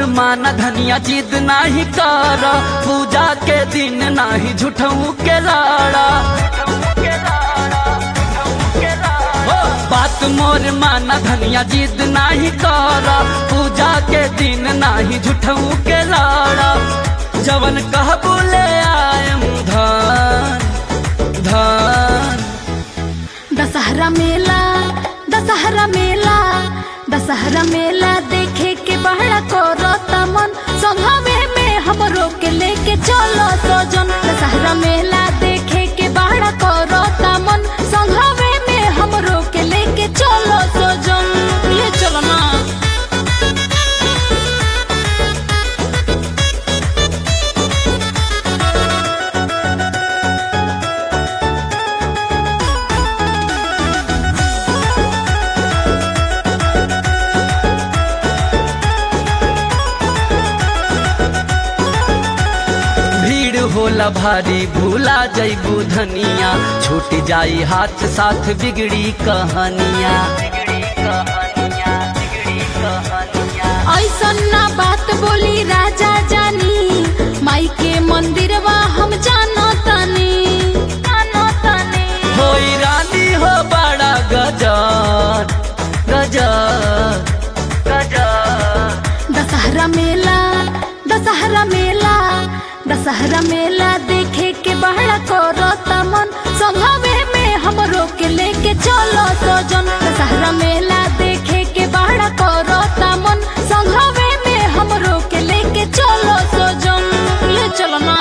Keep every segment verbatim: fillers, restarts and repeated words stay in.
माना धनिया जिद नाही कर, पूजा के दिन नाही झूठऊ के लाड़ा। बात मोर माना धनिया जिद नाही कर, पूजा के दिन नाही झूठऊ के लाड़ा। जवन कह बोले आयम धन धन। दशहरा मेला दशहरा मेला दशहरा मेला देखे के बड़ा करता मन, संघवे में हमरो के लेके चलो सजन। दशहरा मेला देखे के बड़ा करता मन, संघवे में हमरो के लेके चलो सजन। ले चलो ना। होला भारी भूला जैबू धनिया, छूट जाई हाथ साथ बिगड़ी कहानिया। ऐसा ना बात बोली राजा जानी, माई के मंदिरवा हम जानो तनी जानो तनी। होई रानी हो बड़ा गजर गजर गजर। दशहरा मेला दशहरा मेला दशहरा मेला देखे के बड़ा करता मन, संघवे में हमरो के लेके चलो सजन। दशहरा मेला देखे के बड़ा करता मन, संघवे में हमरो के लेके चलो सजन। ले चलो ना।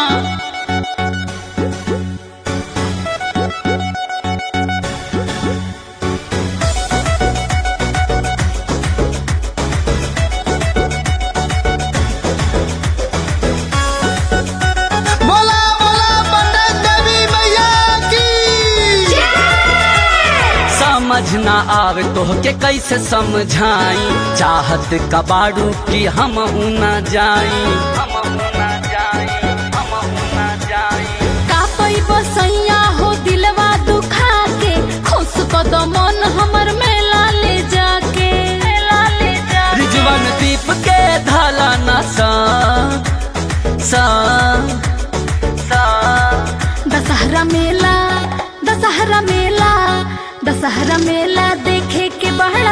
समझ ना आवे तो के कैसे समझाई, चाहत कबाड़ू की हम ना जाई हम ना जाई हम ना जाई। का पैबो सैया हो दिलवा दुखा के, खुश कद मन हमर मेला ले जाके मेला ले जाके। रिजवन दीप के धाला ना सा सा सा। दशहरा मेला दशहरा मेला दशहरा मेला देखे के बड़ा